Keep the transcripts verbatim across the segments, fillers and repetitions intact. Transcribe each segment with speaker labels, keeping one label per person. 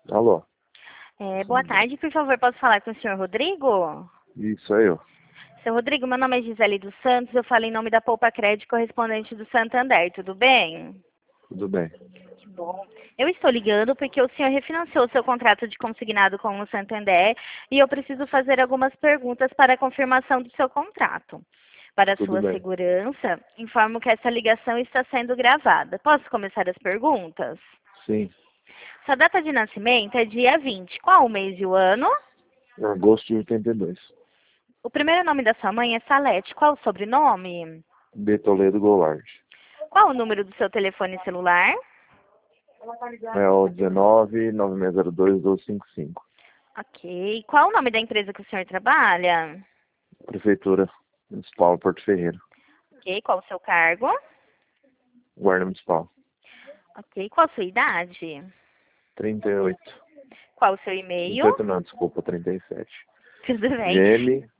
Speaker 1: Alô?
Speaker 2: É, boa tarde, por favor, posso falar com o senhor Rodrigo?
Speaker 1: Isso é eu.
Speaker 2: Seu Rodrigo, meu nome é Gisele dos Santos, eu falo em nome da Poupa Crédito, correspondente do Santander, tudo bem?
Speaker 1: Tudo bem.
Speaker 2: Que bom. Eu estou ligando porque o senhor refinanciou seu contrato de consignado com o Santander e eu preciso fazer algumas perguntas para a confirmação do seu contrato. Para
Speaker 1: Tudo
Speaker 2: sua
Speaker 1: bem.
Speaker 2: segurança, informo que essa ligação está sendo gravada. Posso começar as perguntas?
Speaker 1: Sim.
Speaker 2: Sua data de nascimento é dia vinte. Qual o mês e o ano?
Speaker 1: Agosto de oitenta e dois.
Speaker 2: O primeiro nome da sua mãe é Salete. Qual o sobrenome?
Speaker 1: B. Toledo Goulart.
Speaker 2: Qual o número do seu telefone celular?
Speaker 1: É o dezenove, nove seis zero dois, doze cinquenta e cinco.
Speaker 2: Ok. Qual o nome da empresa que o senhor trabalha?
Speaker 1: Prefeitura Municipal de Porto Ferreira.
Speaker 2: Ok. Qual o seu cargo?
Speaker 1: Guarda Municipal.
Speaker 2: Ok. Qual a sua idade?
Speaker 1: trinta e oito.
Speaker 2: Qual o seu e-mail?
Speaker 1: trinta e oito não, desculpa, trinta e sete.
Speaker 2: Tudo bem.
Speaker 1: Gm,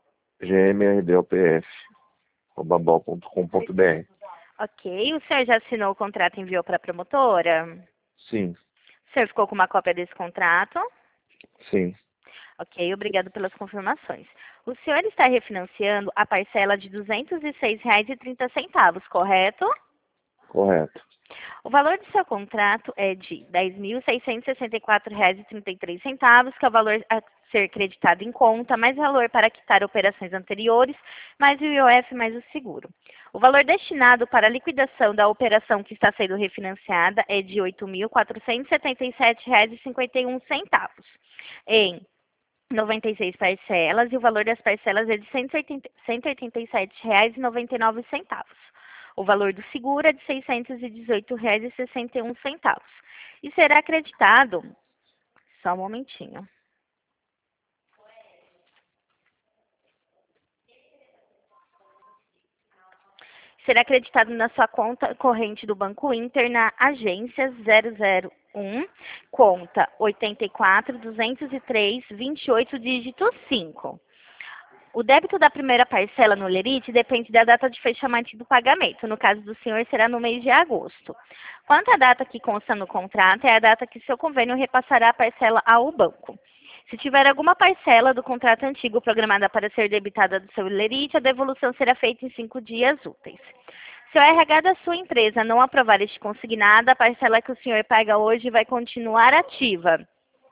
Speaker 1: gmrdopf, arroba bol ponto com ponto br.
Speaker 2: Ok. O senhor já assinou o contrato e enviou para a promotora?
Speaker 1: Sim,
Speaker 2: O senhor ficou com uma cópia desse contrato?
Speaker 1: sim,
Speaker 2: Ok, obrigado pelas confirmações. O senhor está refinanciando a parcela de duzentos e seis reais e trinta centavos, correto?
Speaker 1: correto.
Speaker 2: O valor do seu contrato é de dez mil seiscentos e sessenta e quatro reais e trinta e três centavos, que é o valor a ser creditado em conta, mais valor para quitar operações anteriores, mais o I O F mais o seguro. O valor destinado para a liquidação da operação que está sendo refinanciada é de oito mil quatrocentos e setenta e sete reais e cinquenta e um centavos, em noventa e seis parcelas, e o valor das parcelas é de cento e oitenta e sete reais e noventa e nove centavos. O valor do seguro é de seiscentos e dezoito reais e sessenta e um centavos. E será acreditado, só um momentinho. Será acreditado na sua conta corrente do Banco Inter na agência zero zero um, conta oitenta e quatro, duzentos e três, vinte e oito, dígito cinco. O débito da primeira parcela no Lerite depende da data de fechamento do pagamento. No caso do senhor, será no mês de agosto. Quanto à data que consta no contrato, é a data que seu convênio repassará a parcela ao banco. Se tiver alguma parcela do contrato antigo programada para ser debitada do seu Lerite, a devolução será feita em cinco dias úteis. Se o R H da sua empresa não aprovar este consignado, a parcela que o senhor paga hoje vai continuar ativa.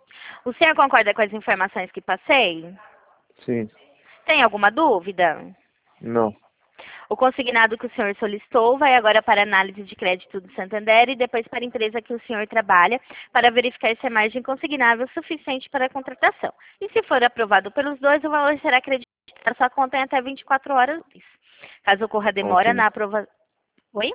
Speaker 2: O senhor concorda com as informações que passei?
Speaker 1: Sim.
Speaker 2: Tem alguma dúvida?
Speaker 1: Não.
Speaker 2: O consignado que o senhor solicitou vai agora para a análise de crédito do Santander e depois para a empresa que o senhor trabalha para verificar se a margem consignável é suficiente para a contratação. E se for aprovado pelos dois, o valor será acreditado na sua conta em até vinte e quatro horas úteis. Caso ocorra demora
Speaker 1: Ok.
Speaker 2: na aprovação... Oi?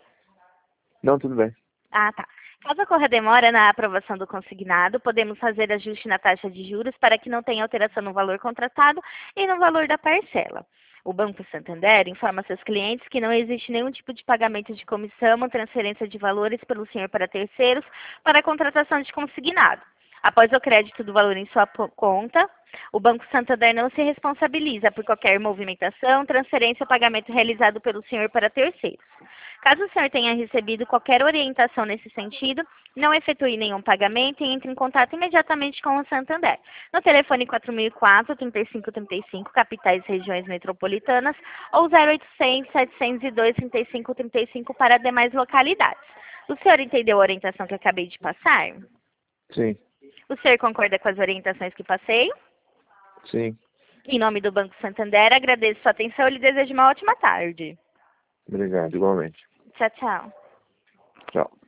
Speaker 1: Não, tudo bem.
Speaker 2: Ah, tá. Caso ocorra demora na aprovação do consignado, podemos fazer ajuste na taxa de juros para que não tenha alteração no valor contratado e no valor da parcela. O Banco Santander informa seus clientes que não existe nenhum tipo de pagamento de comissão ou transferência de valores pelo senhor para terceiros para a contratação de consignado. Após o crédito do valor em sua conta, o Banco Santander não se responsabiliza por qualquer movimentação, transferência ou pagamento realizado pelo senhor para terceiros. Caso o senhor tenha recebido qualquer orientação nesse sentido, não efetue nenhum pagamento e entre em contato imediatamente com o Santander. No telefone quatro mil e quatro, trinta e cinco trinta e cinco, capitais e regiões metropolitanas, ou zero oitocentos, setecentos e dois, trinta e cinco trinta e cinco para demais localidades. O senhor entendeu a orientação que eu acabei de passar?
Speaker 1: Sim.
Speaker 2: O senhor concorda com as orientações que passei?
Speaker 1: Sim.
Speaker 2: Em nome do Banco Santander, agradeço sua atenção e lhe desejo uma ótima tarde.
Speaker 1: Obrigado, igualmente.
Speaker 2: Tchau, tchau.
Speaker 1: Tchau.